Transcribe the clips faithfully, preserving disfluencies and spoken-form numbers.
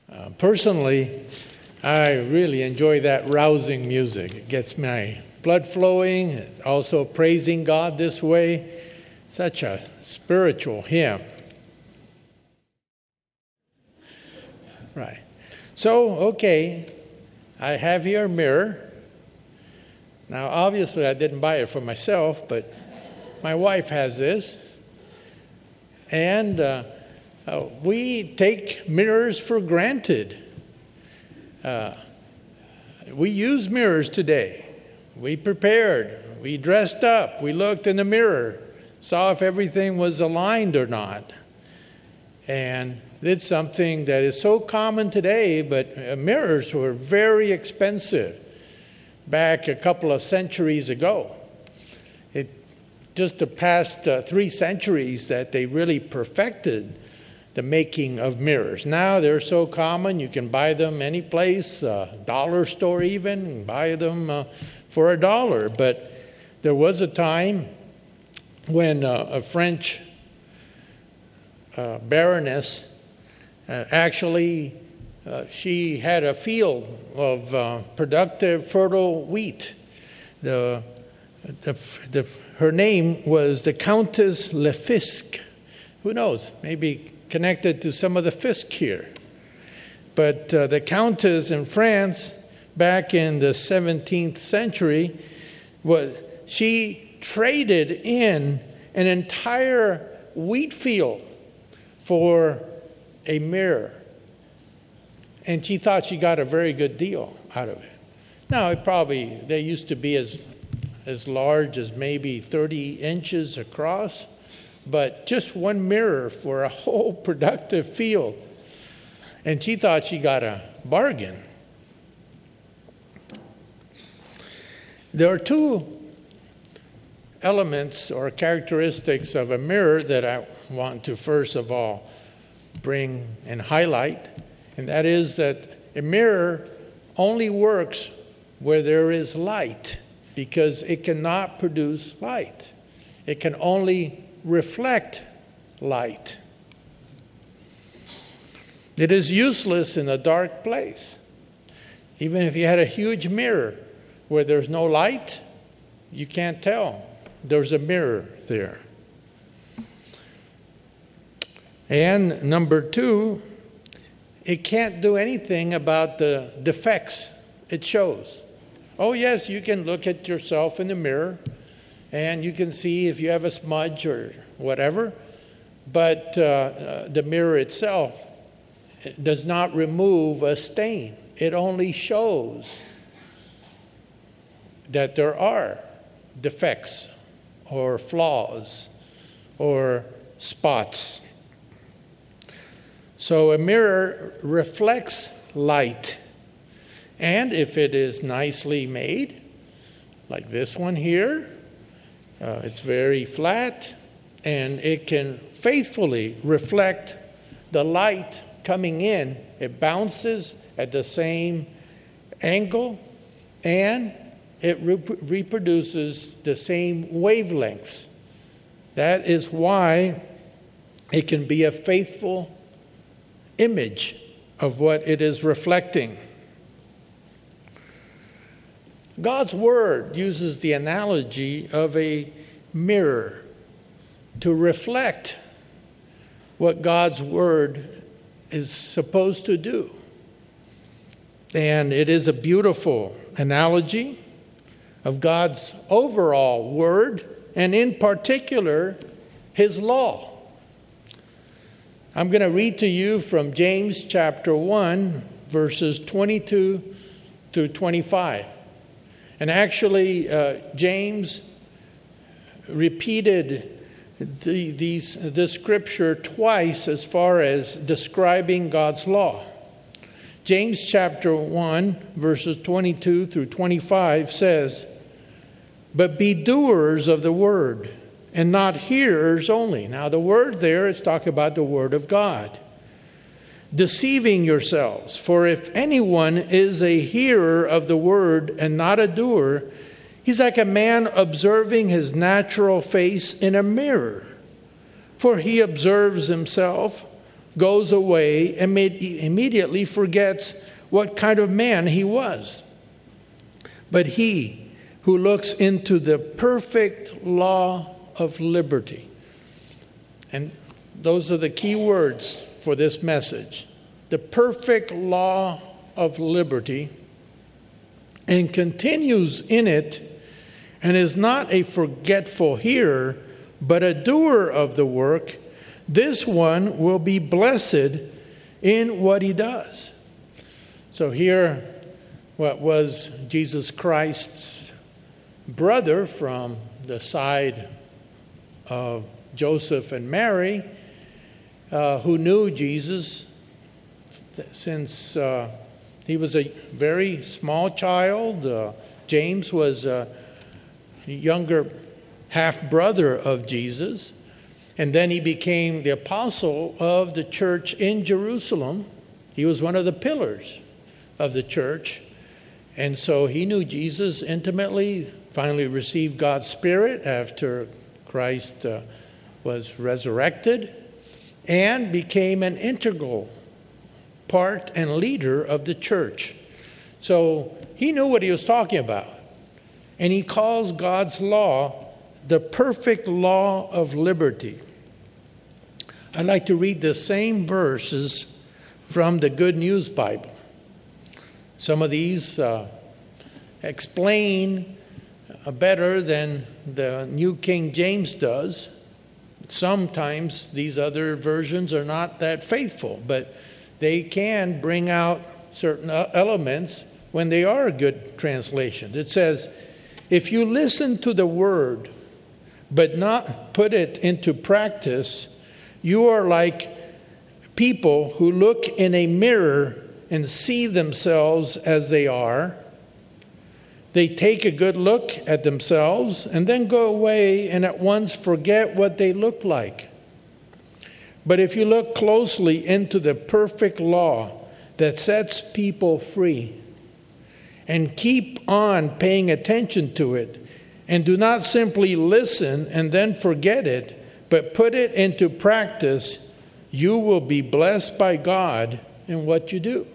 Uh, personally, I really enjoy that rousing music. It gets my blood flowing. It's also praising God this way. Such a spiritual hymn. Right. So, okay, I have here a mirror. Now, obviously, I didn't buy it for myself, but my wife has this. And uh, uh, we take mirrors for granted. Uh, we use mirrors today. We prepared. We dressed up. We looked in the mirror, saw if everything was aligned or not. And it's something that is so common today, but uh, mirrors were very expensive back a couple of centuries ago. It just the past uh, three centuries that they really perfected the making of mirrors. Now they're so common, you can buy them any place, uh, dollar store even, and buy them uh, for a dollar. But there was a time when uh, a French uh, baroness uh, actually uh, she had a field of uh, productive, fertile wheat. The, the, the, her name was the Countess Le Fisc. Who knows? Maybe connected to some of the Fisk here. But uh, the Countess in France, back in the seventeenth century, was she traded in an entire wheat field for a mirror. And she thought she got a very good deal out of it. Now, it probably, they used to be as, as large as maybe thirty inches across, but just one mirror for a whole productive field. And she thought she got a bargain. There are two elements or characteristics of a mirror that I want to first of all bring and highlight. And that is that a mirror only works where there is light, because it cannot produce light. It can only reflect light. It is useless in a dark place. Even if you had a huge mirror where there's no light, you can't tell there's a mirror there. And number two, it can't do anything about the defects it shows. Oh, yes, you can look at yourself in the mirror and you can see if you have a smudge or whatever, but uh, uh, the mirror itself does not remove a stain. It only shows that there are defects or flaws or spots. So a mirror reflects light. And if it is nicely made, like this one here, uh, it's very flat, and it can faithfully reflect the light coming in. It bounces at the same angle, and it rep- reproduces the same wavelengths. That is why it can be a faithful image of what it is reflecting. God's Word uses the analogy of a mirror to reflect what God's Word is supposed to do. And it is a beautiful analogy of God's overall Word, and in particular, His law. I'm going to read to you from James chapter one, verses twenty-two through twenty-five. And actually, uh, James repeated the, these, this scripture twice as far as describing God's law. James chapter one, verses twenty-two through twenty-five says, "But be doers of the word, and not hearers only." Now the word there is talking about the word of God. "Deceiving yourselves, for if anyone is a hearer of the word and not a doer, he's like a man observing his natural face in a mirror. For he observes himself, goes away and immediately forgets what kind of man he was. But he who looks into the perfect law of liberty. And those are the key words for this message. The perfect law of liberty, and continues in it, and is not a forgetful hearer, but a doer of the work, this one will be blessed in what he does. So here, what was Jesus Christ's brother from the side of Joseph and Mary, uh, who knew Jesus since uh, he was a very small child. Uh, James was a younger half-brother of Jesus. And then he became the apostle of the church in Jerusalem. He was one of the pillars of the church. And so he knew Jesus intimately, finally received God's Spirit after Christ uh, was resurrected, and became an integral part and leader of the church. So he knew what he was talking about. And he calls God's law the perfect law of liberty. I'd like to read the same verses from the Good News Bible. Some of these uh, explain uh, better than the New King James does. Sometimes these other versions are not that faithful, but they can bring out certain elements when they are good translations. It says, if you listen to the word, but not put it into practice, you are like people who look in a mirror and see themselves as they are. They take a good look at themselves and then go away and at once forget what they look like. But if you look closely into the perfect law that sets people free and keep on paying attention to it, and do not simply listen and then forget it, but put it into practice, you will be blessed by God in what you do.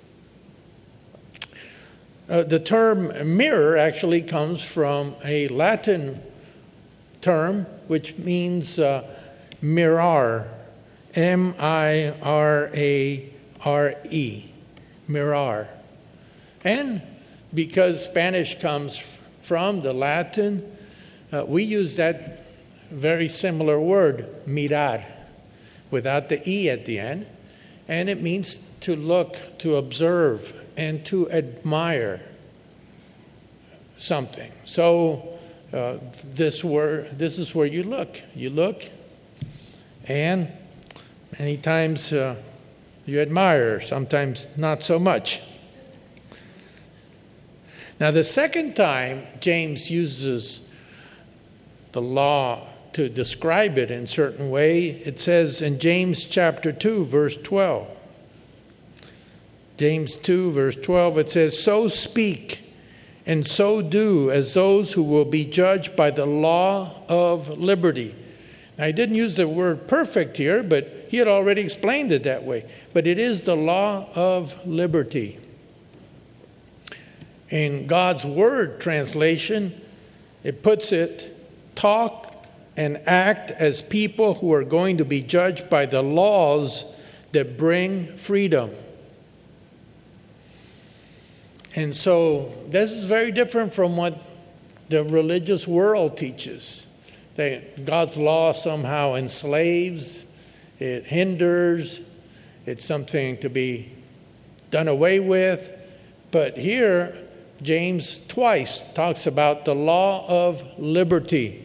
Uh, the term mirror actually comes from a Latin term which means uh, mirar, M I R A R E, mirar. And because Spanish comes from the Latin, uh, we use that very similar word, mirar, without the E at the end. And it means to look, to observe, and to admire something. So uh, this word, this is where you look. You look, and many times uh, you admire, sometimes not so much. Now, the second time James uses the law to describe it in a certain way, it says in James chapter two, verse twelve. James two, verse twelve, it says, so speak and so do as those who will be judged by the law of liberty. Now, I didn't use the word perfect here, but he had already explained it that way. But it is the law of liberty. In God's Word translation, it puts it, talk and act as people who are going to be judged by the laws that bring freedom. And so this is very different from what the religious world teaches. That God's law somehow enslaves, it hinders, it's something to be done away with. But here, James twice talks about the law of liberty.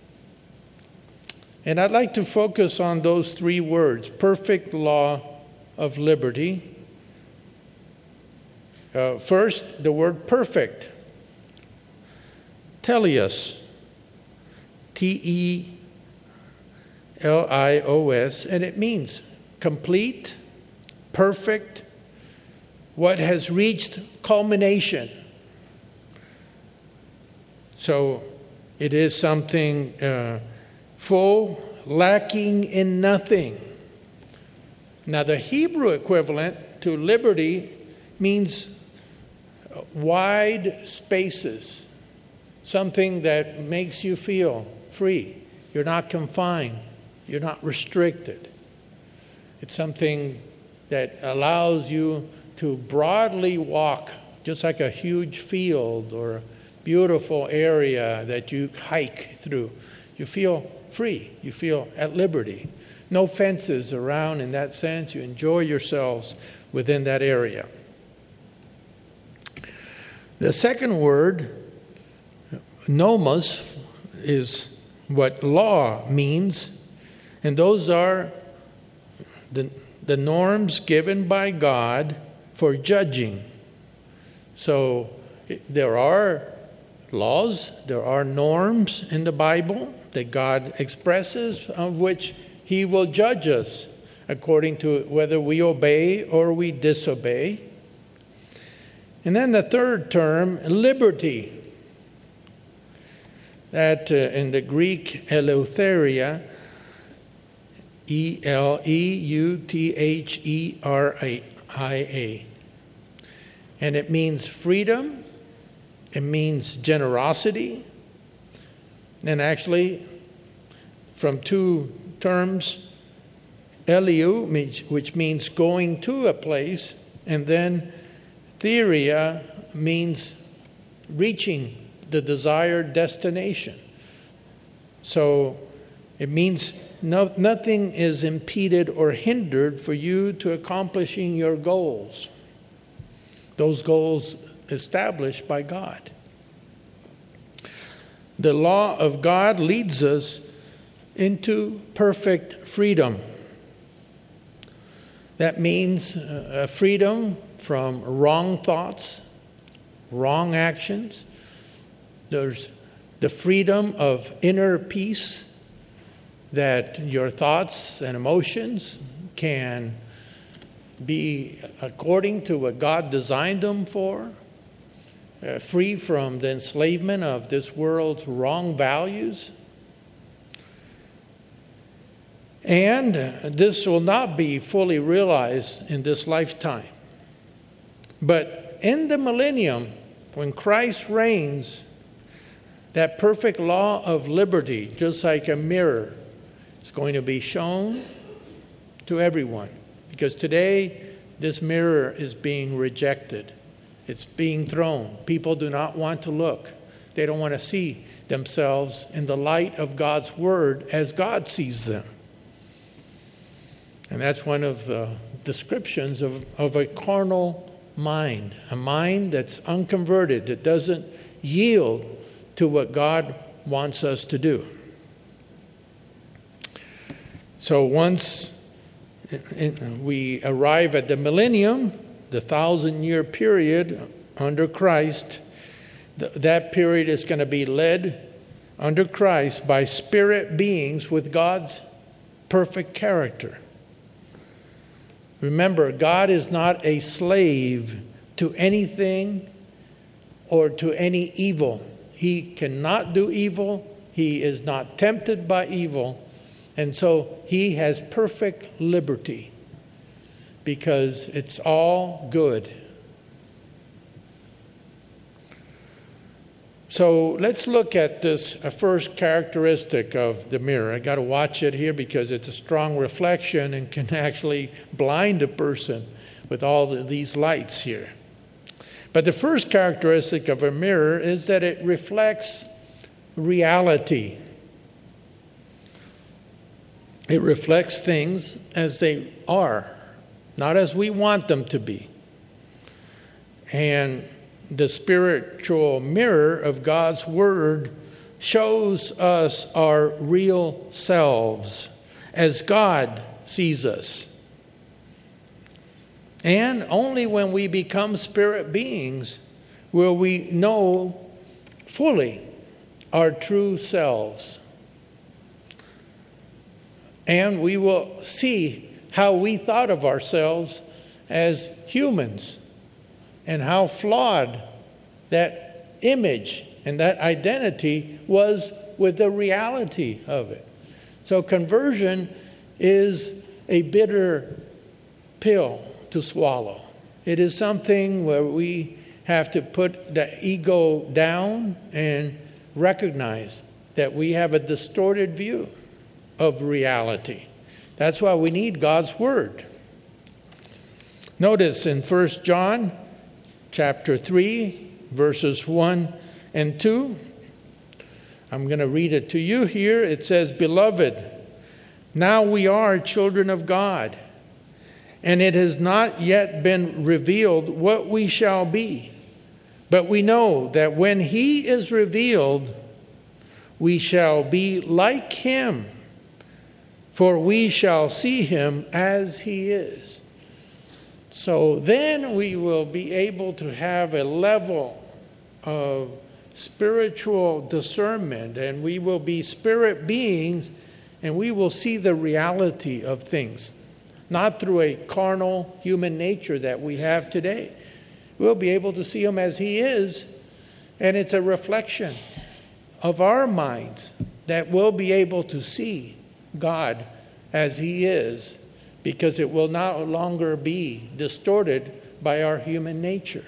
And I'd like to focus on those three words, perfect law of liberty. Uh, first, the word perfect. Telios. T E L I O S. And it means complete, perfect, what has reached culmination. So it is something uh, full, lacking in nothing. Now, the Hebrew equivalent to liberty means wide spaces, something that makes you feel free. You're not confined. You're not restricted. It's something that allows you to broadly walk, just like a huge field or a beautiful area that you hike through. You feel free. You feel at liberty. No fences around in that sense. You enjoy yourselves within that area. The second word, nomos, is what law means. And those are the, the norms given by God for judging. So there are laws, there are norms in the Bible that God expresses, of which He will judge us according to whether we obey or we disobey. And then the third term, liberty. That uh, in the Greek, eleutheria, E L E U T H E R I A. And it means freedom. It means generosity. And actually, from two terms, eleu, which means going to a place, and then theria means reaching the desired destination. So it means no, nothing is impeded or hindered for you to accomplishing your goals. Those goals established by God. The law of God leads us into perfect freedom. That means uh, freedom from wrong thoughts, wrong actions. There's the freedom of inner peace, that your thoughts and emotions can be according to what God designed them for, uh, free from the enslavement of this world's wrong values. And this will not be fully realized in this lifetime. But in the millennium, when Christ reigns, that perfect law of liberty, just like a mirror, is going to be shown to everyone. Because today, this mirror is being rejected. It's being thrown. People do not want to look. They don't want to see themselves in the light of God's Word as God sees them. And that's one of the descriptions of, of a carnal mind, a mind that's unconverted, that doesn't yield to what God wants us to do. So once we arrive at the millennium, the thousand-year period under Christ, th- that period is going to be led under Christ by spirit beings with God's perfect character. Remember, God is not a slave to anything or to any evil. He cannot do evil. He is not tempted by evil. And so he has perfect liberty because it's all good. So let's look at this first characteristic of the mirror. I got to watch it here because it's a strong reflection and can actually blind a person with all the, these lights here. But the first characteristic of a mirror is that it reflects reality. It reflects things as they are, not as we want them to be. And the spiritual mirror of God's Word shows us our real selves as God sees us. And only when we become spirit beings will we know fully our true selves. And we will see how we thought of ourselves as humans and how flawed that image and that identity was with the reality of it. So conversion is a bitter pill to swallow. It is something where we have to put the ego down and recognize that we have a distorted view of reality. That's why we need God's Word. Notice in First John chapter three, verses one and two. I'm going to read it to you here. It says, "Beloved, now we are children of God, and it has not yet been revealed what we shall be. But we know that when He is revealed, we shall be like Him, for we shall see Him as He is." So then we will be able to have a level of spiritual discernment, and we will be spirit beings, and we will see the reality of things, not through a carnal human nature that we have today. We'll be able to see Him as He is, and it's a reflection of our minds that we'll be able to see God as He is, because it will no longer be distorted by our human nature.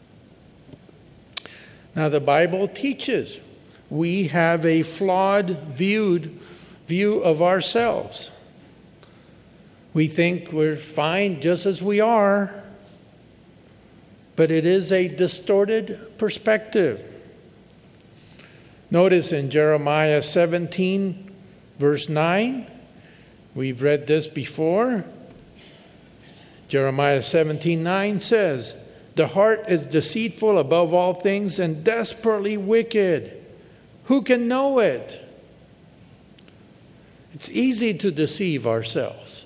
Now, the Bible teaches we have a flawed viewed view of ourselves. We think we're fine just as we are, but it is a distorted perspective. Notice in Jeremiah seventeen, verse nine, we've read this before. Jeremiah seventeen nine says, "The heart is deceitful above all things and desperately wicked. Who can know it?" It's easy to deceive ourselves.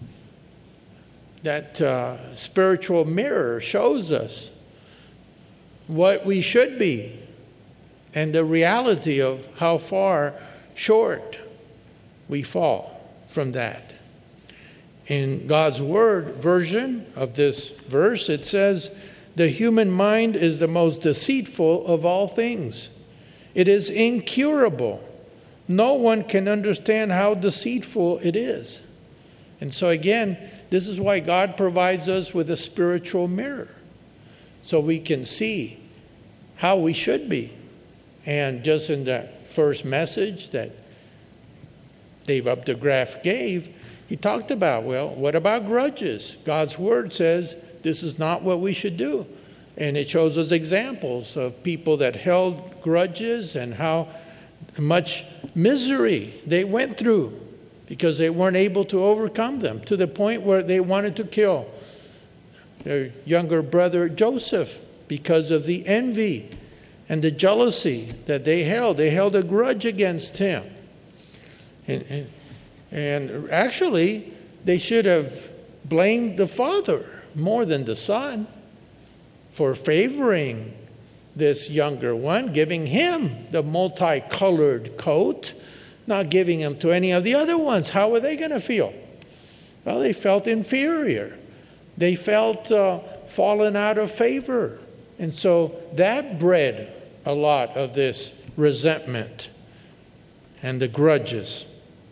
That uh, spiritual mirror shows us what we should be and the reality of how far short we fall from that. In God's Word version of this verse, it says, "The human mind is the most deceitful of all things. It is incurable. No one can understand how deceitful it is." And so again, this is why God provides us with a spiritual mirror, so we can see how we should be. And just in the first message that Dave Updegraff gave, he talked about, well, what about grudges? God's Word says this is not what we should do. And it shows us examples of people that held grudges and how much misery they went through because they weren't able to overcome them, to the point where they wanted to kill their younger brother Joseph because of the envy and the jealousy that they held. They held a grudge against him. And, and, and actually, they should have blamed the father more than the son for favoring this younger one, giving him the multicolored coat, not giving him to any of the other ones. How were they going to feel? Well, they felt inferior. They felt uh, fallen out of favor. And so that bred a lot of this resentment and the grudges.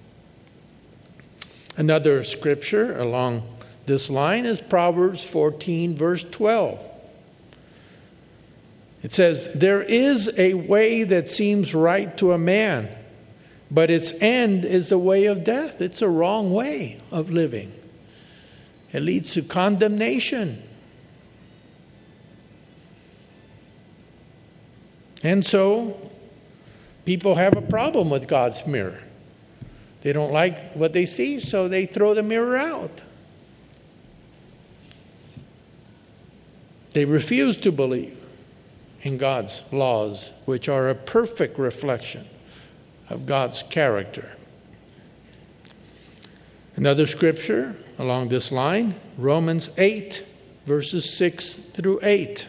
Another scripture along this line is Proverbs fourteen, verse twelve. It says, "There is a way that seems right to a man, but its end is the way of death." It's a wrong way of living. It leads to condemnation. And so, people have a problem with God's mirror. They don't like what they see, so they throw the mirror out. They refuse to believe in God's laws, which are a perfect reflection of God's character. Another scripture along this line, Romans eight, verses six through eight.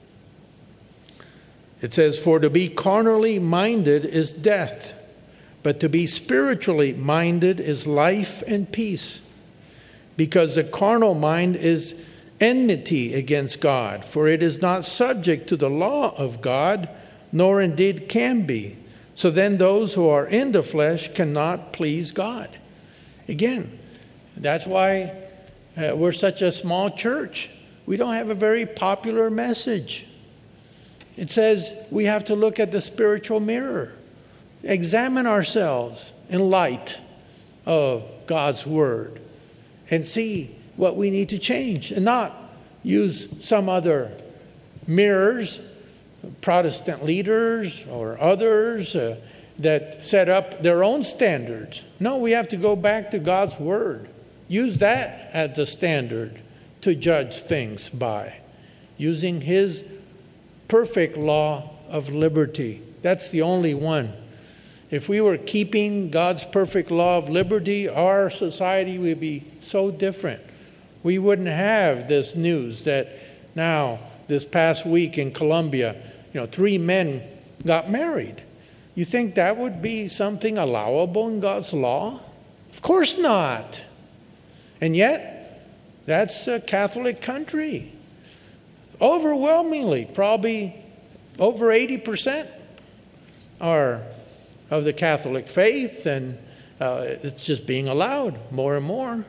It says, "For to be carnally minded is death, but to be spiritually minded is life and peace. Because the carnal mind is enmity against God, for it is not subject to the law of God, nor indeed can be. So then those who are in the flesh cannot please God." Again, that's why Uh, we're such a small church. We don't have a very popular message. It says we have to look at the spiritual mirror, examine ourselves in light of God's Word, and see what we need to change, and not use some other mirrors, Protestant leaders or others uh, that set up their own standards. No, we have to go back to God's Word. Use that as the standard to judge things by, using His perfect law of liberty. That's the only one. If we were keeping God's perfect law of liberty, our society would be so different. We wouldn't have this news that now, this past week in Colombia, you know, three men got married. You think that would be something allowable in God's law? Of course not. And yet, that's a Catholic country. Overwhelmingly, probably over eighty percent are of the Catholic faith, and uh, it's just being allowed more and more.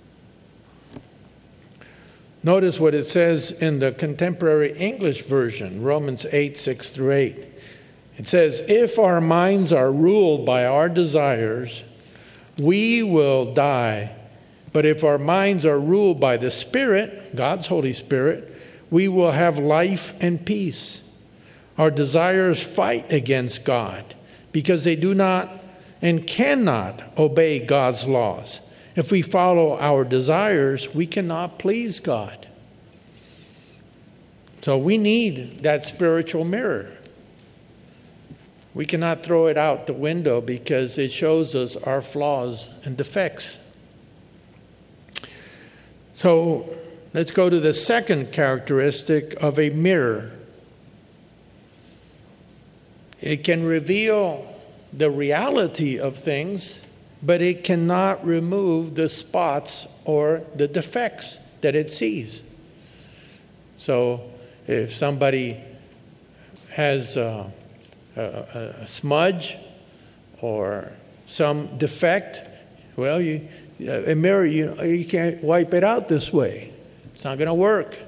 Notice what it says in the contemporary English version, Romans eight, six through eight. It says, if our minds are ruled by our desires, we will die. But if our minds are ruled by the Spirit, God's Holy Spirit, we will have life and peace. Our desires fight against God because they do not and cannot obey God's laws. If we follow our desires, we cannot please God. So we need that spiritual mirror. We cannot throw it out the window because it shows us our flaws and defects. So let's go to the second characteristic of a mirror. It can reveal the reality of things, but it cannot remove the spots or the defects that it sees. So if somebody has a, a, a smudge or some defect, well, you, a mirror, you, you can't wipe it out this way. It's not going to work.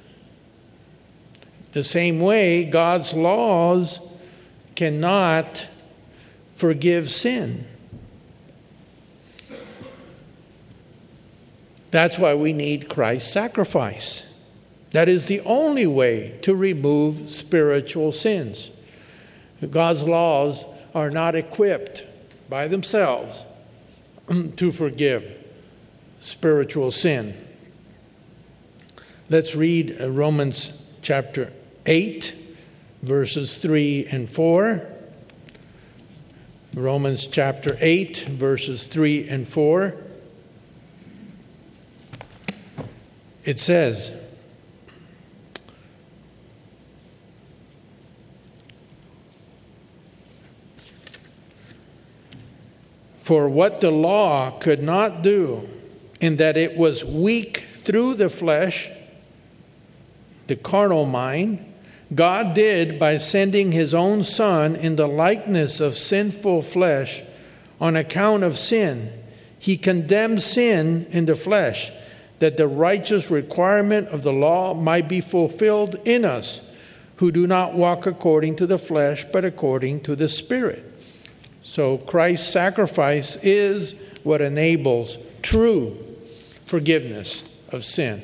The same way, God's laws cannot forgive sin. That's why we need Christ's sacrifice. That is the only way to remove spiritual sins. God's laws are not equipped by themselves to forgive spiritual sin. Let's read Romans chapter eight, verses three and four. Romans chapter eight, verses three and four. It says, for what the law could not do, in that it was weak through the flesh, the carnal mind, God did by sending His own Son in the likeness of sinful flesh on account of sin. He condemned sin in the flesh, that the righteous requirement of the law might be fulfilled in us, who do not walk according to the flesh, but according to the Spirit. So Christ's sacrifice is what enables true forgiveness of sin.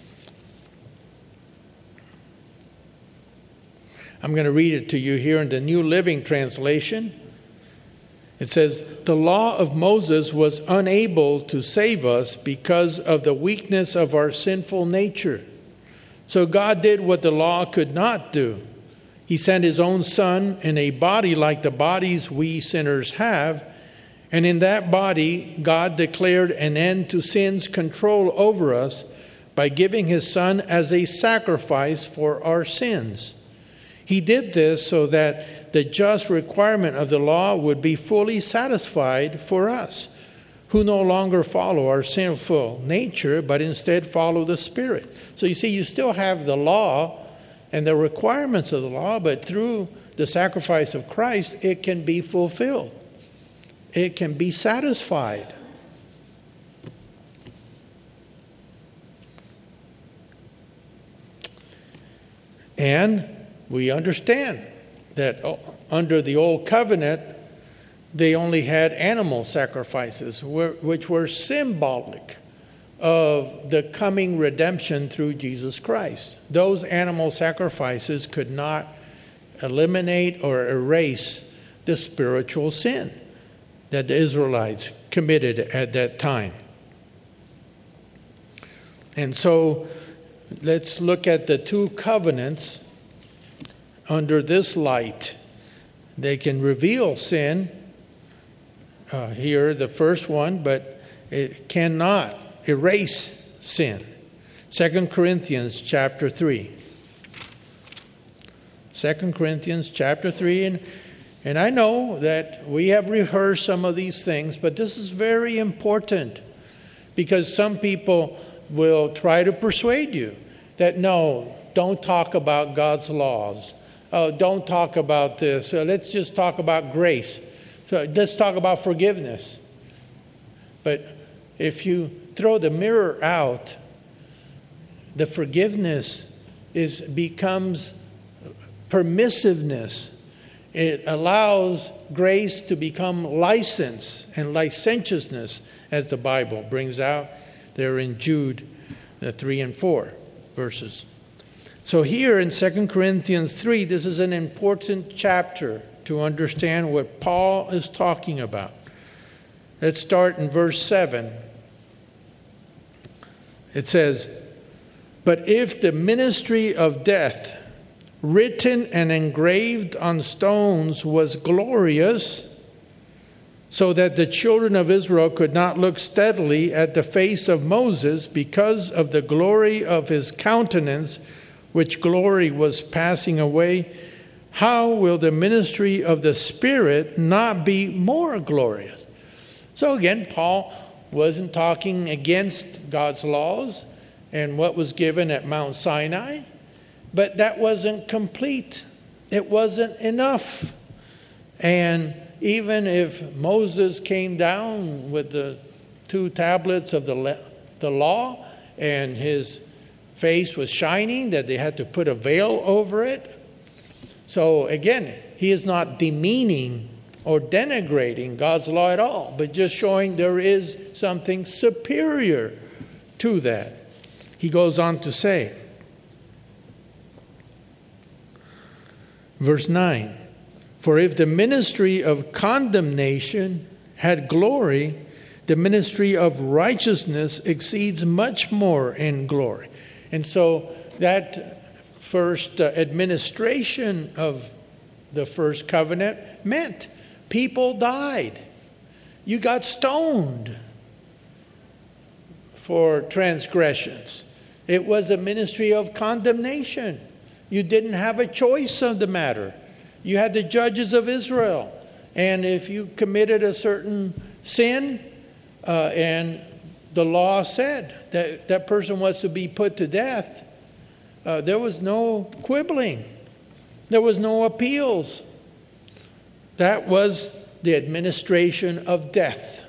I'm going to read it to you here in the New Living Translation. It says, the law of Moses was unable to save us because of the weakness of our sinful nature. So God did what the law could not do. He sent His own Son in a body like the bodies we sinners have, and in that body God declared an end to sin's control over us by giving His Son as a sacrifice for our sins. He did this so that the just requirement of the law would be fully satisfied for us, who no longer follow our sinful nature, but instead follow the Spirit. So you see, you still have the law and the requirements of the law, but through the sacrifice of Christ, it can be fulfilled. It can be satisfied. And we understand that under the old covenant, they only had animal sacrifices, which were symbolic of the coming redemption through Jesus Christ. Those animal sacrifices could not eliminate or erase the spiritual sin that the Israelites committed at that time. And so let's look at the two covenants under this light. They can reveal sin, uh, here the first one, but it cannot erase sin. Second Corinthians chapter three. Second Corinthians chapter three, and and I know that we have rehearsed some of these things, but this is very important because some people will try to persuade you that no, don't talk about God's laws. Oh, don't talk about this. Uh, let's just talk about grace. So let's talk about forgiveness. But if you throw the mirror out, the forgiveness is becomes permissiveness. It allows grace to become license and licentiousness, as the Bible brings out there in Jude the three and four verses. So here in Second Corinthians three, this is an important chapter to understand what Paul is talking about. Let's start in verse seven. It says, "But if the ministry of death, written and engraved on stones, was glorious, so that the children of Israel could not look steadily at the face of Moses because of the glory of his countenance, which glory was passing away, how will the ministry of the Spirit not be more glorious?" So again, Paul wasn't talking against God's laws and what was given at Mount Sinai, but that wasn't complete. It wasn't enough. And even if Moses came down with the two tablets of the, the law and his face was shining, that they had to put a veil over it. So again, he is not demeaning or denigrating God's law at all, but just showing there is something superior to that. He goes on to say, verse nine, "For if the ministry of condemnation had glory, the ministry of righteousness exceeds much more in glory." And so that first uh, administration of the first covenant meant people died. You got stoned for transgressions. It was a ministry of condemnation. You didn't have a choice of the matter. You had the judges of Israel. And if you committed a certain sin, uh, and the law said that that person was to be put to death, uh, there was no quibbling. There was no appeals. That was the administration of death.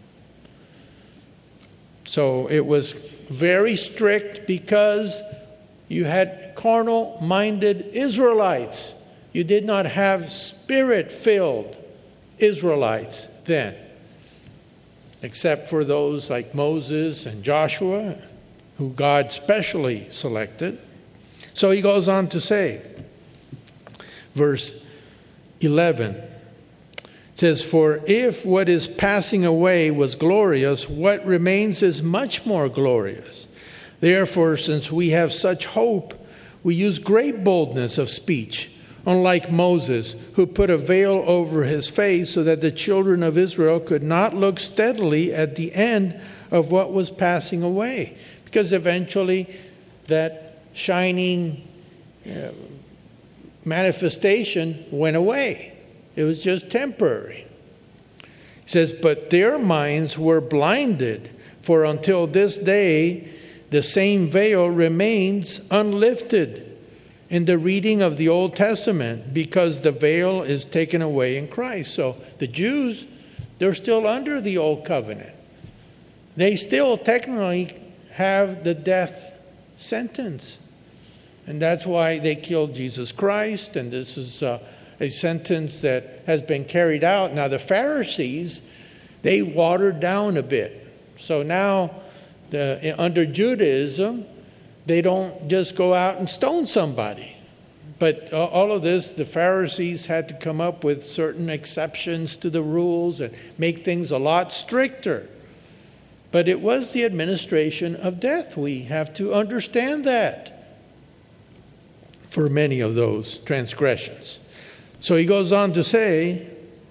So it was very strict because you had carnal-minded Israelites. You did not have spirit-filled Israelites then, except for those like Moses and Joshua, who God specially selected. So he goes on to say, verse eleven, it says, "For if what is passing away was glorious, what remains is much more glorious. Therefore, since we have such hope, we use great boldness of speech, unlike Moses, who put a veil over his face so that the children of Israel could not look steadily at the end of what was passing away." Because eventually that shining uh, manifestation went away. It was just temporary. He says, "But their minds were blinded, for until this day the same veil remains unlifted in the reading of the Old Testament, because the veil is taken away in Christ." So the Jews, they're still under the Old Covenant. They still technically have the death sentence. And that's why they killed Jesus Christ. And this is uh, a sentence that has been carried out. Now the Pharisees, they watered down a bit. So now the, under Judaism, they don't just go out and stone somebody. But all of this, the Pharisees had to come up with certain exceptions to the rules and make things a lot stricter. But it was the administration of death. We have to understand that for many of those transgressions. So he goes on to say,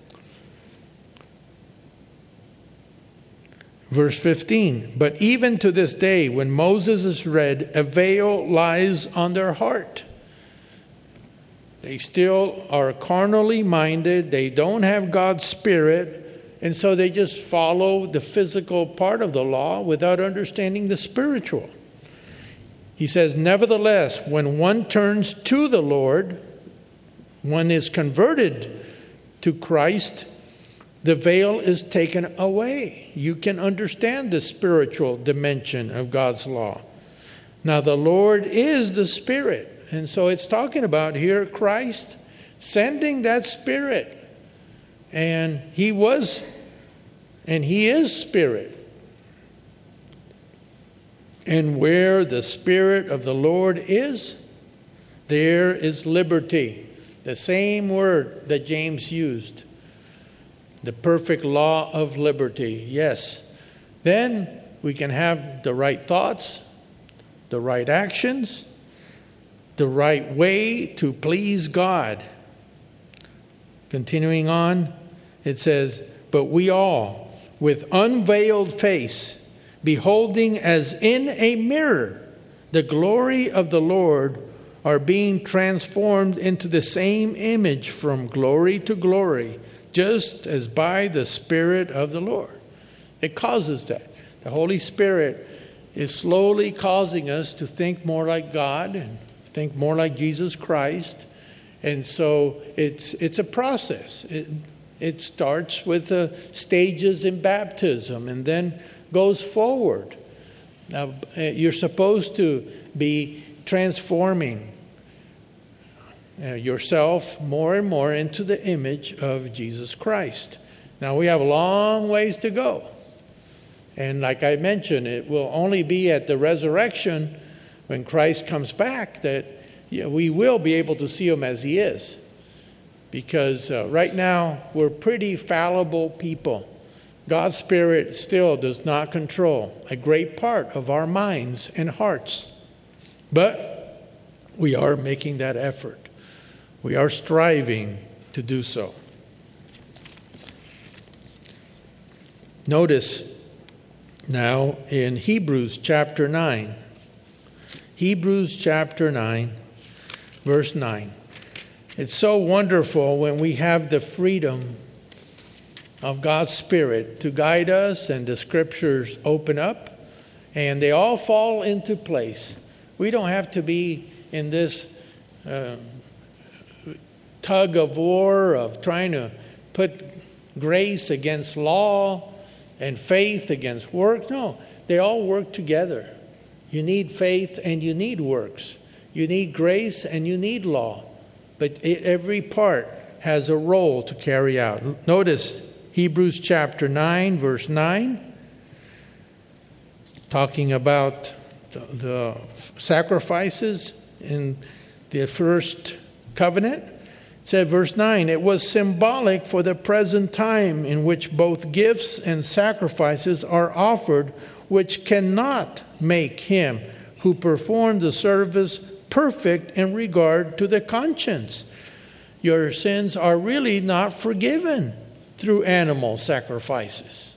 verse fifteen, but even to this day, when Moses is read, a veil lies on their heart. They still are carnally minded. They don't have God's Spirit. And so they just follow the physical part of the law without understanding the spiritual. He says, nevertheless, when one turns to the Lord, one is converted to Christ, the veil is taken away. You can understand the spiritual dimension of God's law. Now, the Lord is the Spirit. And so it's talking about here Christ sending that Spirit. And He was, and He is Spirit. And where the Spirit of the Lord is, there is liberty. The same word that James used. The perfect law of liberty. Yes. Then we can have the right thoughts, the right actions, the right way to please God. Continuing on, it says, but we all, with unveiled face, beholding as in a mirror the glory of the Lord, are being transformed into the same image from glory to glory, just as by the Spirit of the Lord. It causes that. The Holy Spirit is slowly causing us to think more like God and think more like Jesus Christ. And so it's it's a process. It, it starts with the stages in baptism and then goes forward. Now, you're supposed to be transforming uh, yourself more and more into the image of Jesus Christ. Now, we have a long ways to go. And like I mentioned, it will only be at the resurrection when Christ comes back that you know, we will be able to see Him as He is. Because uh, right now, we're pretty fallible people. God's Spirit still does not control a great part of our minds and hearts. But we are making that effort. We are striving to do so. Notice now in Hebrews chapter nine. Hebrews chapter nine, verse nine. It's so wonderful when we have the freedom of God's Spirit to guide us and the Scriptures open up and they all fall into place. We don't have to be in this uh, tug of war of trying to put grace against law and faith against work. No, they all work together. You need faith and you need works. You need grace and you need law. But every part has a role to carry out. Notice Hebrews chapter nine, verse nine, talking about the, the sacrifices in the first covenant. It said, verse nine, it was symbolic for the present time in which both gifts and sacrifices are offered, which cannot make him who performed the service perfect in regard to the conscience. Your sins are really not forgiven through animal sacrifices.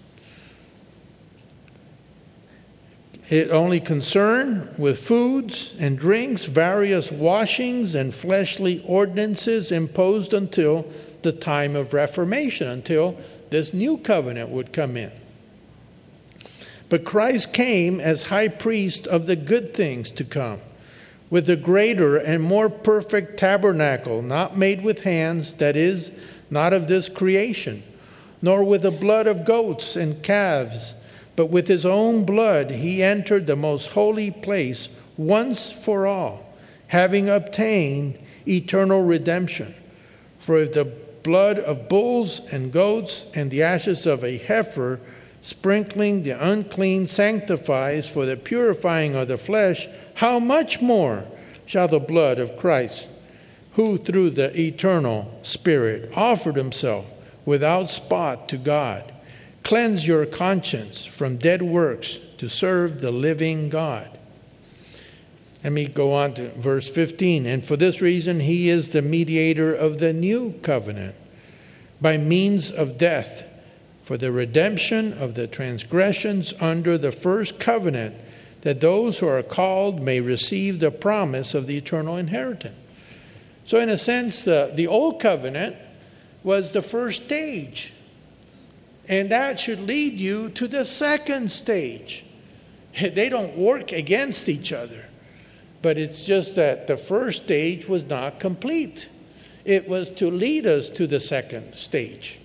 It only concerned with foods and drinks, various washings and fleshly ordinances imposed until the time of Reformation, until this new covenant would come in. But Christ came as high priest of the good things to come, with a greater and more perfect tabernacle, not made with hands, that is, not of this creation, nor with the blood of goats and calves, but with his own blood he entered the most holy place once for all, having obtained eternal redemption. For if the blood of bulls and goats and the ashes of a heifer, sprinkling the unclean, sanctifies for the purifying of the flesh, how much more shall the blood of Christ, who through the eternal Spirit offered himself without spot to God, cleanse your conscience from dead works to serve the living God. Let me go on to verse fifteen. And for this reason he is the mediator of the new covenant, by means of death, for the redemption of the transgressions under the first covenant, that those who are called may receive the promise of the eternal inheritance. So in a sense, uh, the old covenant was the first stage. And that should lead you to the second stage. They don't work against each other. But it's just that the first stage was not complete. It was to lead us to the second stage.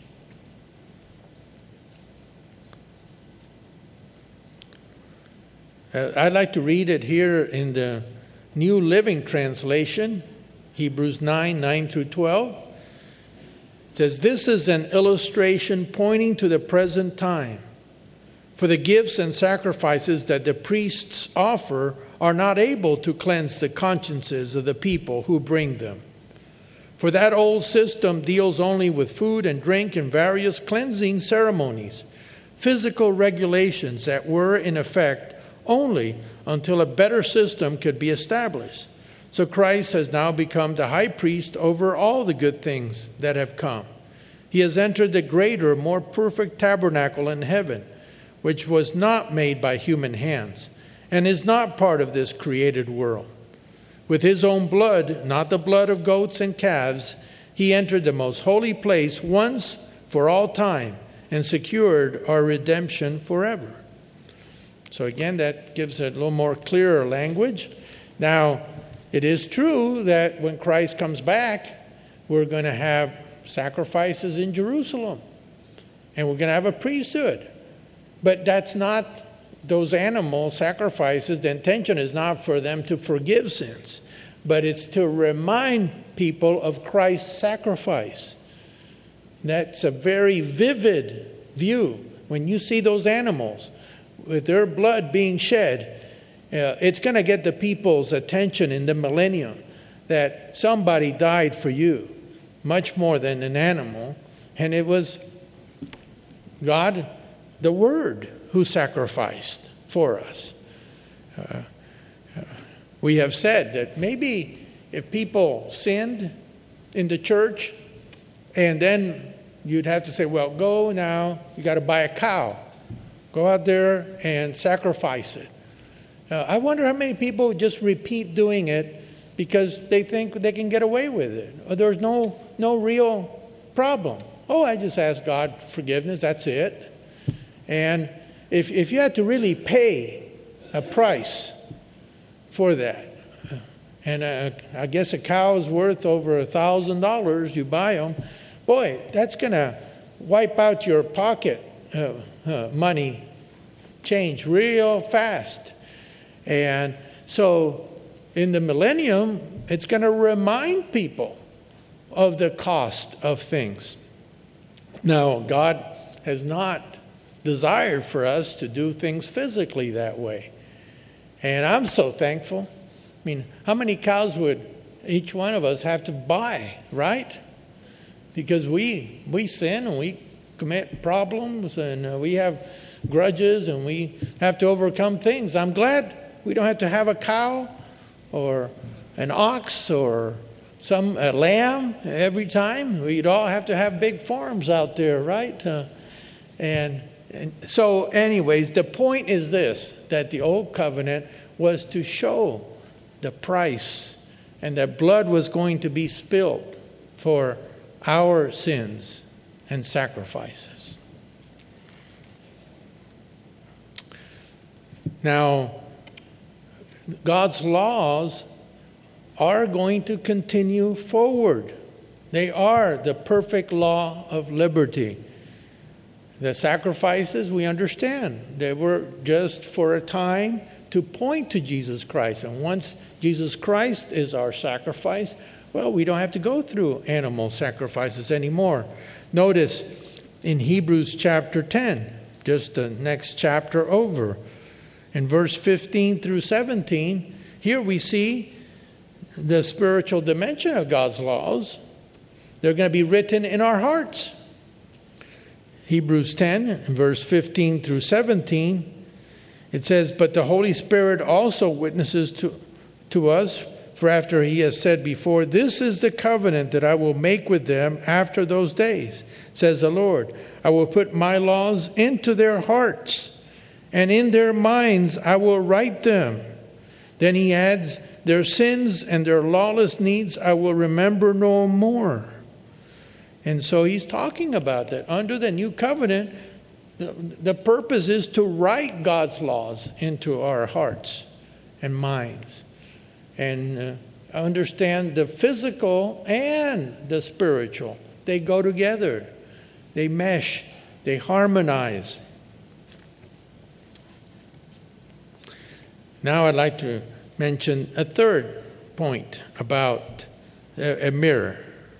Uh, I'd like to read it here in the New Living Translation, Hebrews nine, nine through twelve. It says, "This is an illustration pointing to the present time. For the gifts and sacrifices that the priests offer are not able to cleanse the consciences of the people who bring them. For that old system deals only with food and drink and various cleansing ceremonies, physical regulations that were in effect only until a better system could be established. So Christ has now become the high priest over all the good things that have come. He has entered the greater, more perfect tabernacle in heaven, which was not made by human hands, and is not part of this created world. With his own blood, not the blood of goats and calves, he entered the most holy place once for all time and secured our redemption forever." So again, that gives a little more clearer language. Now, it is true that when Christ comes back, we're going to have sacrifices in Jerusalem, and we're going to have a priesthood. But that's not those animal sacrifices. The intention is not for them to forgive sins, but it's to remind people of Christ's sacrifice. That's a very vivid view. When you see those animals with their blood being shed, uh, it's going to get the people's attention in the millennium that somebody died for you, much more than an animal. And it was God, the Word, who sacrificed for us. Uh, uh, we have said that maybe if people sinned in the church, and then you'd have to say, well, go now, you got to buy a cow. Go out there and sacrifice it. Uh, I wonder how many people just repeat doing it because they think they can get away with it. Or there's no, no real problem. Oh, I just ask God forgiveness, that's it. And if if you had to really pay a price for that, and a, I guess a cow is worth over a thousand dollars, you buy them, boy, that's going to wipe out your pocket uh, uh, money change real fast. And so in the millennium, it's going to remind people of the cost of things. Now, God has not desired for us to do things physically that way. And I'm so thankful. I mean, how many cows would each one of us have to buy, right? Because we we sin and we commit problems and uh, we have grudges and we have to overcome things. I'm glad we don't have to have a cow or an ox or some a lamb every time. We'd all have to have big farms out there, right? Uh, and, and so anyways, the point is this, that the old covenant was to show the price and that blood was going to be spilled for our sins and sacrifices. Now, God's laws are going to continue forward. They are the perfect law of liberty. The sacrifices, we understand, they were just for a time to point to Jesus Christ. And once Jesus Christ is our sacrifice, well, we don't have to go through animal sacrifices anymore. Notice in Hebrews chapter ten, just the next chapter over, in verse fifteen through seventeen, here we see the spiritual dimension of God's laws. They're going to be written in our hearts. Hebrews ten, verse fifteen through seventeen, it says, "But the Holy Spirit also witnesses to, to us, for after he has said before, 'This is the covenant that I will make with them after those days,' says the Lord. 'I will put my laws into their hearts, and in their minds I will write them.' Then he adds, 'Their sins and their lawless needs I will remember no more.'" And so he's talking about that. Under the new covenant, the, the purpose is to write God's laws into our hearts and minds. And uh, understand the physical and the spiritual. They go together. They mesh. They harmonize. Now I'd like to mention a third point about a, a mirror.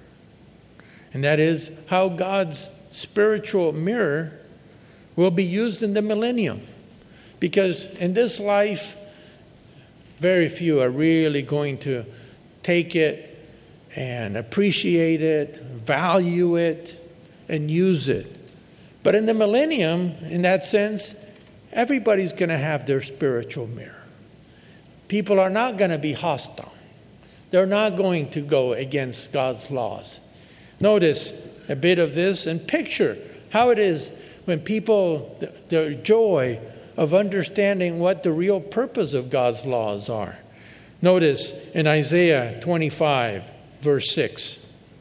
And that is how God's spiritual mirror will be used in the millennium. Because in this life, very few are really going to take it and appreciate it, value it, and use it. But in the millennium, in that sense, everybody's going to have their spiritual mirror. People are not going to be hostile. They're not going to go against God's laws. Notice a bit of this and picture how it is when people, their joy of understanding what the real purpose of God's laws are. Notice in Isaiah twenty-five, verse six.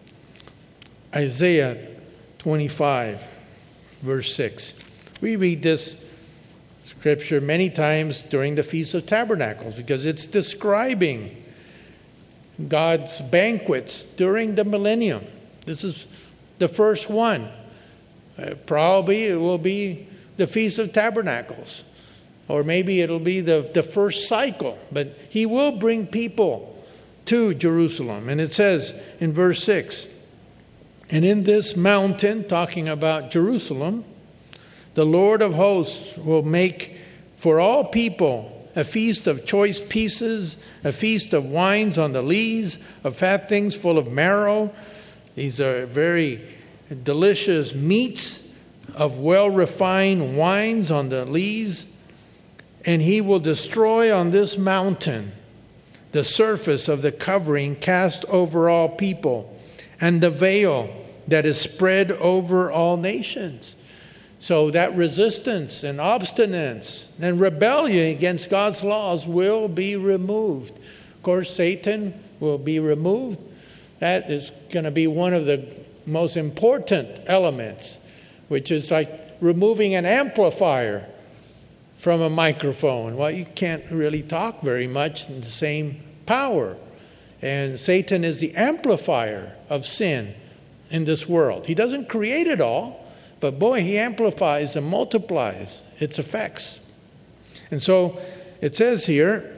Isaiah twenty-five, verse six. We read this scripture many times during the Feast of Tabernacles because it's describing God's banquets during the millennium. This is the first one. Uh, probably it will be the Feast of Tabernacles. Or maybe it'll be the, the first cycle. But he will bring people to Jerusalem. And it says in verse six, "And in this mountain," talking about Jerusalem, "the Lord of hosts will make for all people a feast of choice pieces, a feast of wines on the lees, of fat things full of marrow." These are very delicious meats, of well-refined wines on the lees. "And he will destroy on this mountain the surface of the covering cast over all people, and the veil that is spread over all nations." So that resistance and obstinance and rebellion against God's laws will be removed. Of course, Satan will be removed. That is going to be one of the most important elements, which is like removing an amplifier from a microphone. Well, you can't really talk very much in the same power. And Satan is the amplifier of sin in this world. He doesn't create it all, but boy, he amplifies and multiplies its effects. And so it says here,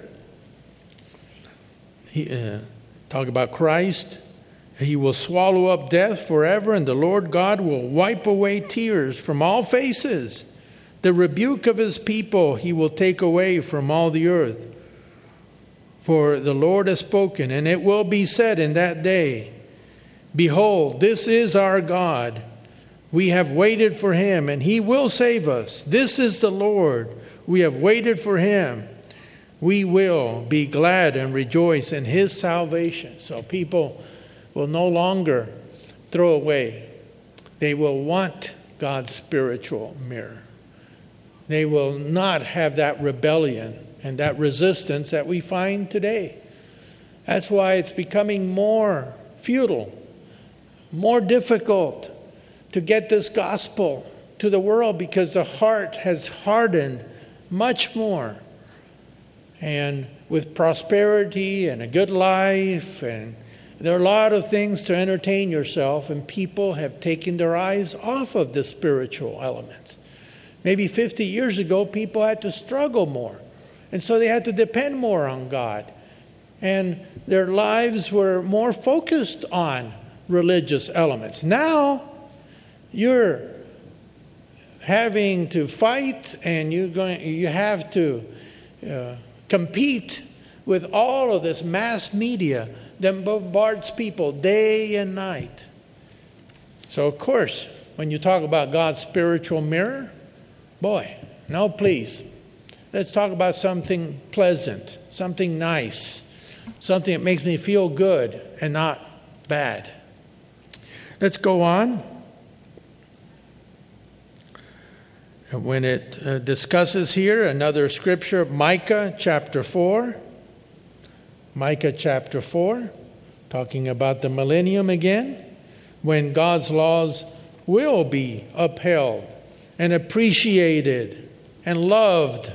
he, uh, talk about Christ. "He will swallow up death forever, and the Lord God will wipe away tears from all faces. The rebuke of his people he will take away from all the earth. For the Lord has spoken, and it will be said in that day, 'Behold, this is our God. We have waited for him, and he will save us. This is the Lord. We have waited for him. We will be glad and rejoice in his salvation.'" So people will no longer throw away. They will want God's spiritual mirror. They will not have that rebellion and that resistance that we find today. That's why it's becoming more futile, more difficult to get this gospel to the world because the heart has hardened much more. And with prosperity and a good life, and there are a lot of things to entertain yourself, and people have taken their eyes off of the spiritual elements. Maybe fifty years ago, people had to struggle more And so they had to depend more on God. And their lives were more focused on religious elements. Now, you're having to fight, and you're going, you have to uh, compete with all of this mass media that bombards people day and night. So, of course, when you talk about God's spiritual mirror, boy, no, please. Let's talk about something pleasant, something nice, something that makes me feel good and not bad. Let's go on. When it uh, discusses here another scripture, Micah chapter four. Micah chapter four, talking about the millennium again, when God's laws will be upheld and appreciated and loved.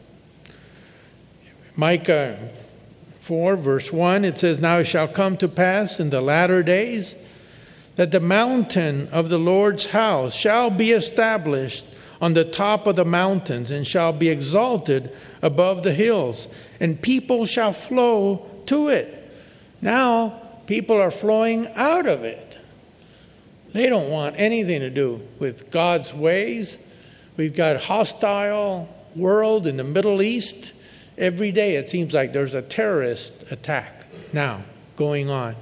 Micah four, verse one, it says, "Now it shall come to pass in the latter days that the mountain of the Lord's house shall be established on the top of the mountains and shall be exalted above the hills, and people shall flow to it." Now, people are flowing out of it. They don't want anything to do with God's ways. We've got a hostile world in the Middle East. Every day it seems like there's a terrorist attack now going on.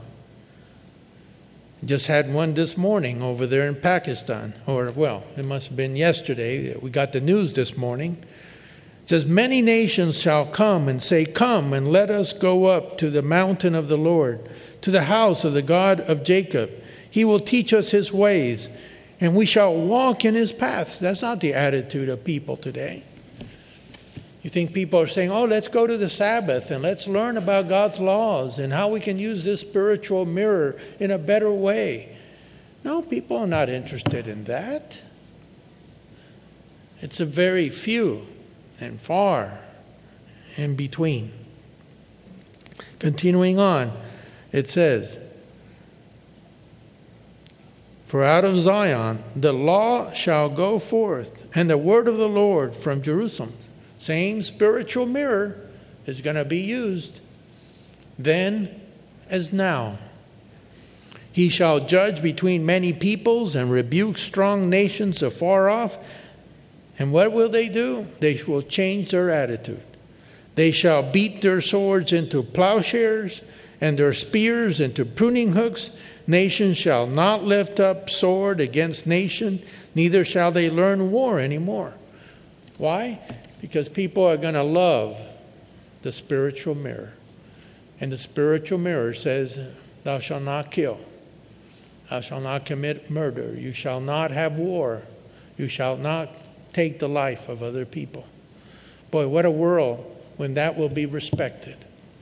Just had one this morning over there in Pakistan. Or, well, it must have been yesterday. We got the news this morning. It says, "Many nations shall come and say, 'Come and let us go up to the mountain of the Lord, to the house of the God of Jacob. He will teach us his ways, and we shall walk in his paths.'" That's not the attitude of people today. You think people are saying, "Oh, let's go to the Sabbath and let's learn about God's laws and how we can use this spiritual mirror in a better way." No, people are not interested in that. It's a very few and far in between. Continuing on, it says, "For out of Zion the law shall go forth, and the word of the Lord from Jerusalem." Same spiritual mirror is going to be used then as now. "He shall judge between many peoples and rebuke strong nations afar off." And what will they do? They will change their attitude. "They shall beat their swords into plowshares and their spears into pruning hooks. Nation shall not lift up sword against nation, neither shall they learn war anymore." Why? Because people are going to love the spiritual mirror. And the spiritual mirror says, "Thou shalt not kill. Thou shalt not commit murder. You shall not have war. You shall not take the life of other people." Boy, what a world when that will be respected.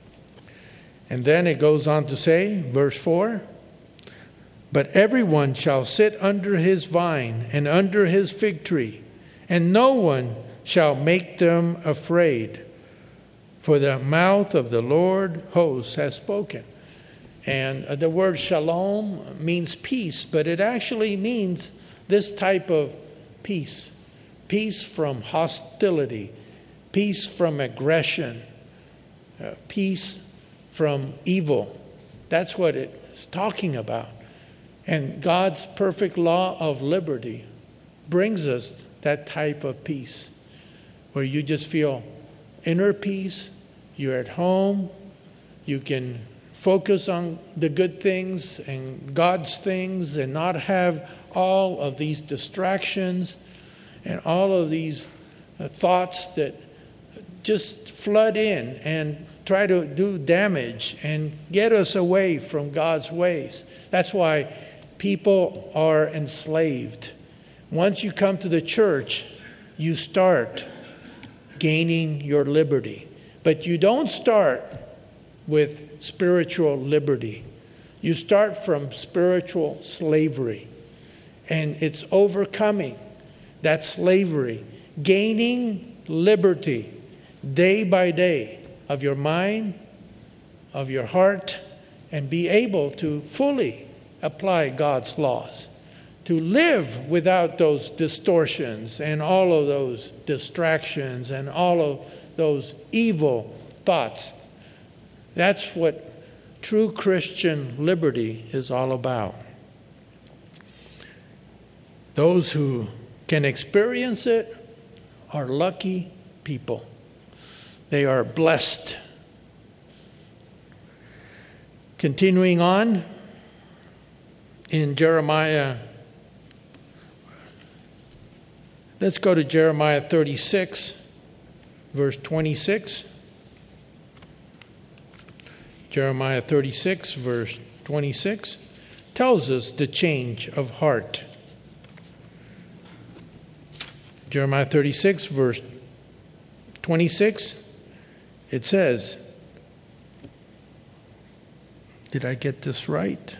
And then it goes on to say, verse four, "But everyone shall sit under his vine and under his fig tree, and no one shall make them afraid, for the mouth of the Lord hosts has spoken." And the word shalom means peace, but it actually means this type of peace. Peace from hostility, peace from aggression, uh, peace from evil. That's what it's talking about. And God's perfect law of liberty brings us that type of peace, where you just feel inner peace, you're at home, you can focus on the good things and God's things and not have all of these distractions and all of these uh, thoughts that just flood in and try to do damage and get us away from God's ways. That's why people are enslaved. Once you come to the church, you start gaining your liberty. But you don't start with spiritual liberty. You start from spiritual slavery. And it's overcoming that slavery, gaining liberty day by day of your mind, of your heart, and be able to fully apply God's laws, to live without those distortions and all of those distractions and all of those evil thoughts. That's what true Christian liberty is all about. Those who can experience it are lucky people. They are blessed. Continuing on in Jeremiah, let's go to Jeremiah thirty-six, verse twenty-six. Jeremiah thirty-six, verse twenty-six, tells us the change of heart. Jeremiah thirty-six, verse twenty-six, it says, did I get this right?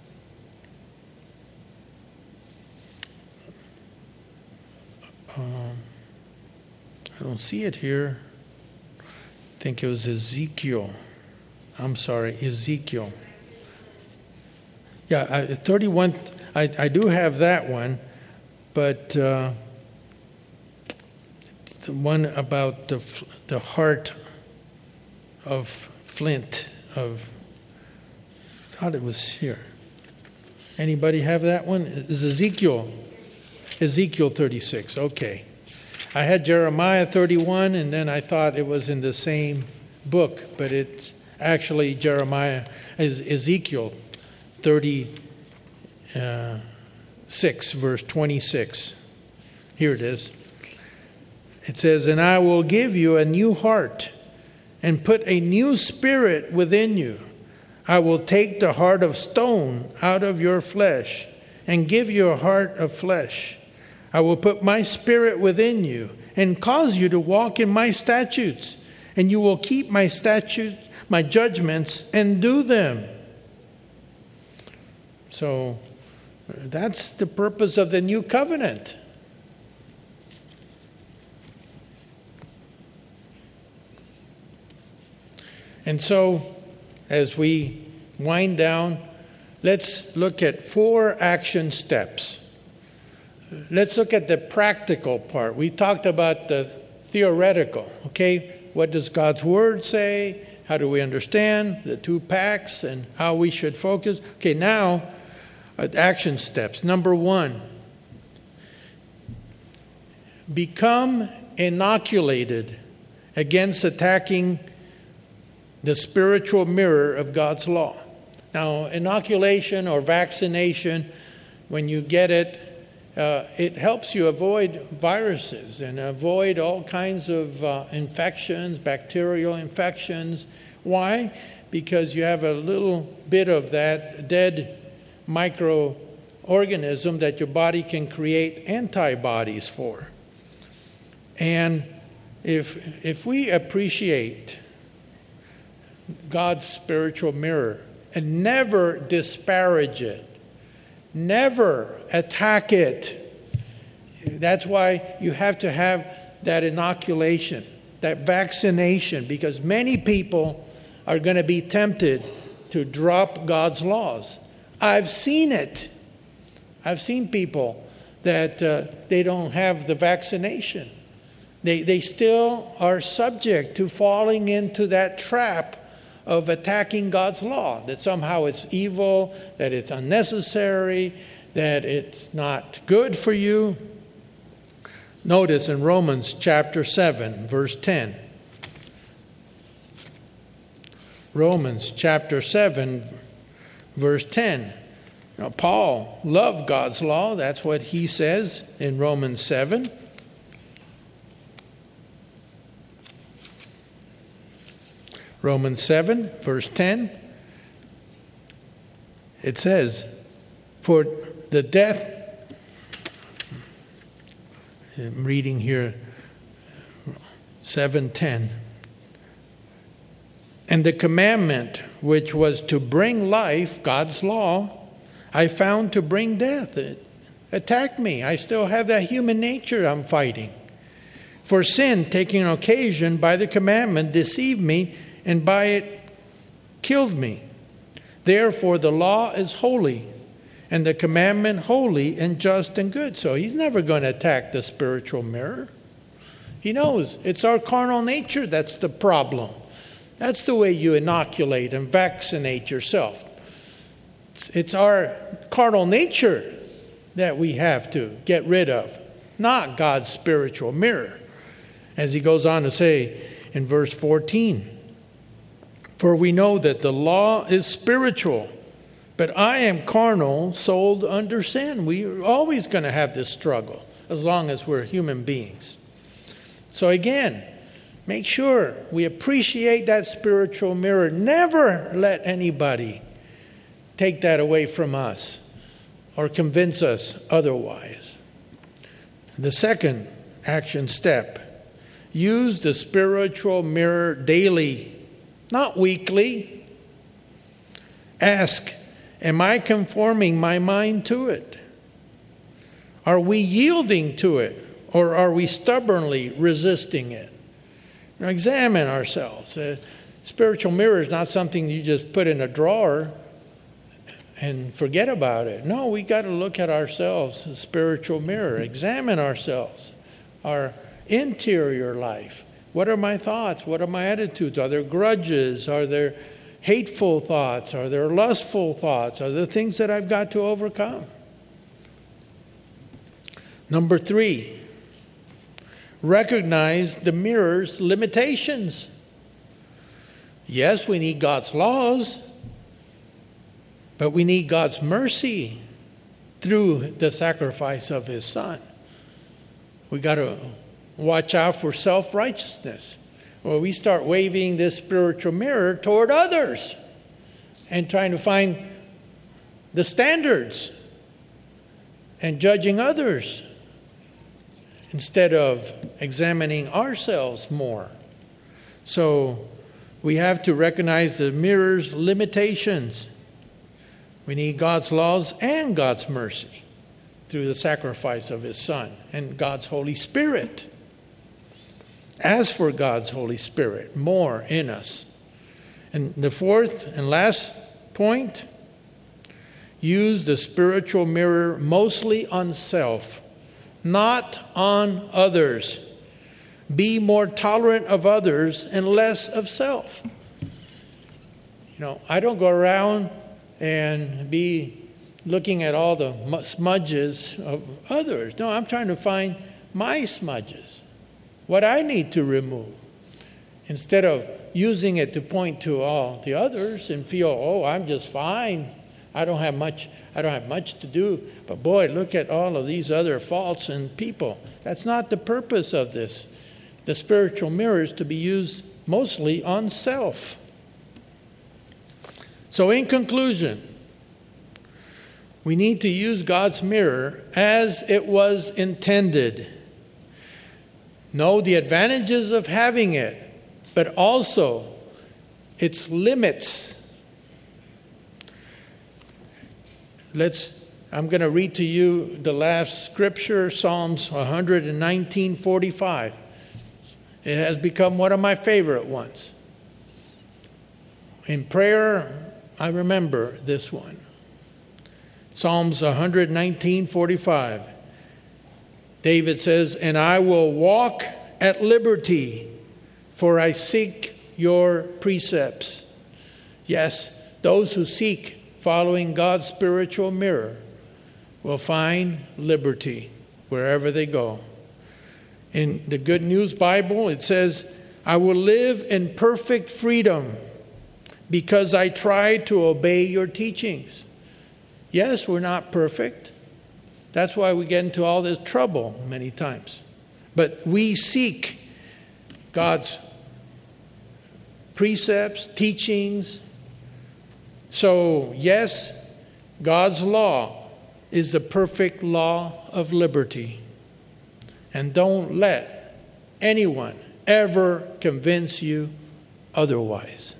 Um, I don't see it here. I think it was Ezekiel. I'm sorry, Ezekiel. Yeah, I, thirty-one, I, I do have that one, but uh, the one about the the heart of flint, of, I thought it was here. Anybody have that one? Is Ezekiel? Ezekiel thirty-six, okay. I had Jeremiah thirty-one, and then I thought it was in the same book, but it's actually Jeremiah, Ezekiel thirty-six, verse twenty-six. Here it is. It says, "And I will give you a new heart and put a new spirit within you. I will take the heart of stone out of your flesh and give you a heart of flesh. I will put my spirit within you and cause you to walk in my statutes, and you will keep my statutes, my judgments, and do them." So that's the purpose of the new covenant. And so, as we wind down, let's look at four action steps. Let's look at the practical part. We talked about the theoretical, okay? What does God's Word say? How do we understand the two pacts and how we should focus? Okay, now, uh, action steps. Number one, become inoculated against attacking the spiritual mirror of God's law. Now, inoculation or vaccination, when you get it, uh, it helps you avoid viruses and avoid all kinds of uh, infections, bacterial infections. Why? Because you have a little bit of that dead microorganism that your body can create antibodies for. And if if we appreciate God's spiritual mirror and never disparage it, never attack it. That's why you have to have that inoculation, that vaccination, because many people are going to be tempted to drop God's laws. I've seen it. I've seen people that uh, they don't have the vaccination. They they still are subject to falling into that trap of attacking God's law, that somehow it's evil, that it's unnecessary, that it's not good for you. Notice in Romans chapter seven, verse ten. Romans chapter seven, verse ten. Now, Paul loved God's law. That's what he says in Romans seven. Romans seven, verse ten, it says, "For the death," I'm reading here, seven ten, "and the commandment which was to bring life, God's law, I found to bring death." It attacked me. I still have that human nature I'm fighting. "For sin, taking occasion by the commandment, deceived me, and by it killed me. Therefore the law is holy, and the commandment holy and just and good." So he's never going to attack the spiritual mirror. He He knows it's our carnal nature that's the problem. That's the way you inoculate and vaccinate yourself. It's, it's our carnal nature that we have to get rid of, not God's spiritual mirror. As he goes on to say in verse fourteen, for we know that the law is spiritual, but I am carnal, sold under sin. We're always going to have this struggle as long as we're human beings. So again, make sure we appreciate that spiritual mirror. Never let anybody take that away from us or convince us otherwise. The second action step, use the spiritual mirror daily, not weekly. Ask, am I conforming my mind to it? Are we yielding to it, or are we stubbornly resisting it? Now examine ourselves. A spiritual mirror is not something you just put in a drawer and forget about it. No, we got to look at ourselves, a spiritual mirror. Examine ourselves, our interior life. What are my thoughts? What are my attitudes? Are there grudges? Are there hateful thoughts? Are there lustful thoughts? Are there things that I've got to overcome? Number three, recognize the mirror's limitations. Yes, we need God's laws, but we need God's mercy through the sacrifice of His Son. We got to watch out for self-righteousness, where we start waving this spiritual mirror toward others and trying to find the standards and judging others instead of examining ourselves more. So we have to recognize the mirror's limitations. We need God's laws and God's mercy through the sacrifice of His Son and God's Holy Spirit. Ask for God's Holy Spirit more in us. And the fourth and last point, use the spiritual mirror mostly on self, not on others. Be more tolerant of others and less of self. You know, I don't go around and be looking at all the smudges of others. No, I'm trying to find my smudges, what I need to remove, instead of using it to point to all the others and feel, oh, I'm just fine. I don't have much, I don't have much to do. But boy, look at all of these other faults in people. That's not the purpose of this. The spiritual mirror is to be used mostly on self. So in conclusion, we need to use God's mirror as it was intended. Know the advantages of having it, but also its limits. Let's, I'm going to read to you the last scripture, Psalms one nineteen forty-five. It has become one of my favorite ones. In prayer, I remember this one. Psalms one nineteen forty-five. David says, and I will walk at liberty, for I seek your precepts. Yes, those who seek following God's spiritual mirror will find liberty wherever they go. In the Good News Bible, it says, I will live in perfect freedom because I try to obey your teachings. Yes, we're not perfect. That's why we get into all this trouble many times. But we seek God's precepts, teachings. So, yes, God's law is the perfect law of liberty. And don't let anyone ever convince you otherwise.